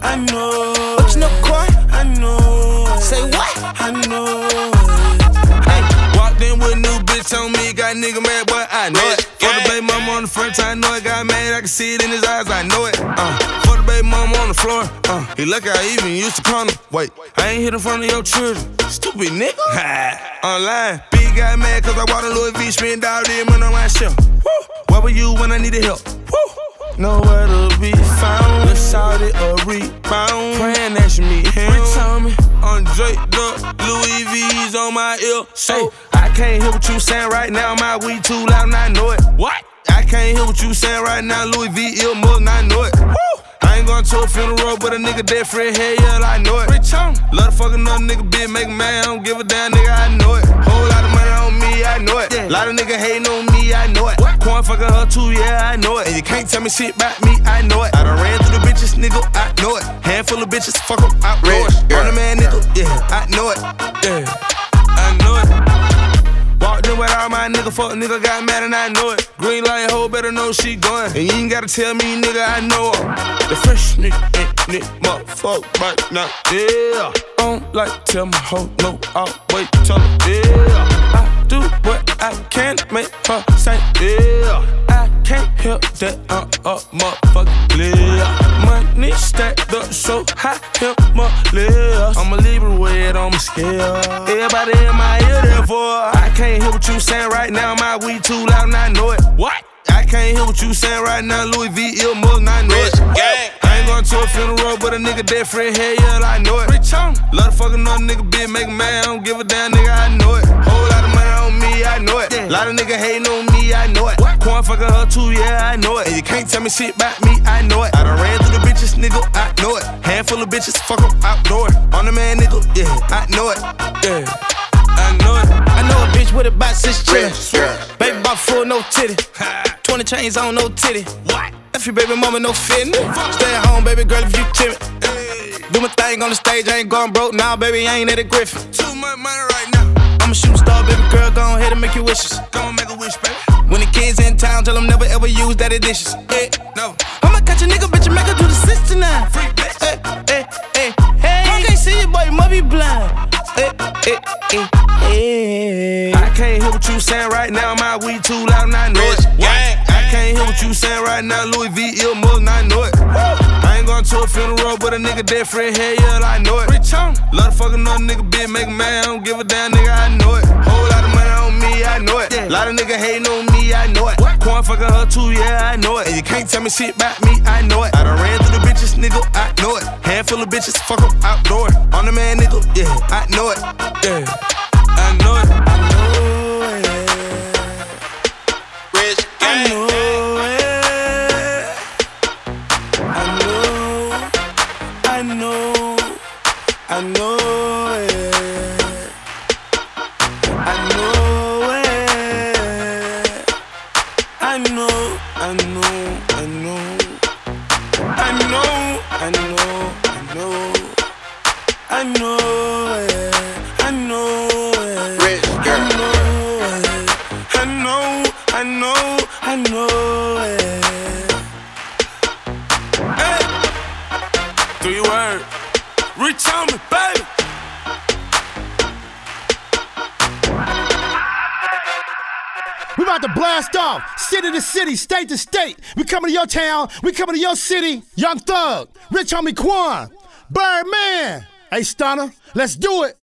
I know. What you know, Corey? I know. Say what? I know. Hey, walked in with a new bitch on me, got nigga mad, but I know it. For the baby mama on the front, I know it. Got mad, I can see it in his eyes, I know it. For the baby mama on the floor, he lucky I even used to call him. Wait, I ain't hit in front of your children, stupid nigga. Online, big got mad cause I bought a Louis V, spent all day money on my shelf. Where were you when I needed help? Nowhere to be found. The Saudi a rebound. Praying that you meet him. Return me. On Drake, the Louis V's on my ear. So I can't hear what you saying right now. My weed too loud and I know it. What? I can't hear what you saying right now. Louis V ill more and I know it. Woo! I ain't going to a funeral, but a nigga dead friend, hell yeah, I know it. Rich on. Love to fuck another nigga, bitch, make a man. I don't give a damn, nigga, I know it. Whole lot of money on me, I know it. Lot of nigga hating on me, I know it. Corn fucking her too, yeah, I know it. And you can't tell me shit about me, I know it. I done ran through the bitches, nigga, I know it. Handful of bitches, fuck them outdoors. On the man, nigga, yeah, I know it. Yeah, I know it. Walked in with all my nigga, fuck nigga, got mad and I know it. Green light hoe, better know she going. And you ain't gotta tell me, nigga, I know her. The fresh nigga, motherfucker, right now, yeah. I don't like tell my hoe, no, I'll wait, tell her, yeah. I do what I can to make her say, yeah. I can't help that I'm a motherfucker, yeah. Money stacked up so high, help my lips. I'ma leave it weight on my scale. Everybody in my ear, therefore I can't hear what you saying right now. My weed too loud and I know it. What? I can't hear what you saying right now. Louis V ill more and I know it. I ain't going to a funeral, but a nigga dead friend, hell yeah, I know it. Rich on. Love to fuck another nigga, bitch, make a man. I don't give a damn, nigga, I know it. Whole lot of money on me, I know it. Lot of nigga hating on me, I know it. Corn fucking her too, yeah, I know it. And you can't tell me shit about me, I know it. I done ran through the bitches, nigga, I know it. Handful of bitches, fuck them outdoors. On the man, nigga, yeah, I know it. Yeah, I know it. I know a bitch with about 6 chillin'. Baby about full, no titty. 20 chains on, no titty. What? If your baby mama no fitting. Stay at home, baby girl, if you timid. Do my thing on the stage, I ain't going broke now, baby, I ain't at a Griffin. Too much money right now. I'm a shooting star, baby girl, go ahead and make your wishes. Go and make a wish, baby. When the kids in town, tell them never ever use daddy dishes. Hey, No. I'ma catch a nigga, bitch, and make her do the 69. Free bitch. Hey, hey, hey. I can't see you, boy, you might be blind. Hey, hey, hey, hey. I can't hear what you saying right now. My weed too loud and I know it. I can't hear what you saying right now. Louis V ill more and I know it. I ain't going to a funeral, but a nigga dead friend, hell yeah, I know it. Rich on. Love to fuck another nigga, bitch, make a man. I don't give a damn, nigga, I know it. Whole lot of money on me, I know it. Lot of nigga hating on me, I know it. Corn fucking her too, yeah, I know it. And you can't tell me shit about me, I know it. I done ran through the bitches, nigga, I know it. Handful of bitches, fuck them outdoors. On the man, nigga, yeah, I know it. Yeah, I know it. I know it. Rich I know it. I know. I know it. I know it. I know. I know. I know. I know. I know. I know. I know it. I know it. Rich I know it. I know. I know. I know it. Hey. 3 words. Reach on me, baby. We about to blast off, city to city, state to state. We coming to your town, we coming to your city. Young Thug, Rich Homie Quan, Birdman. Hey, Stunner, let's do it.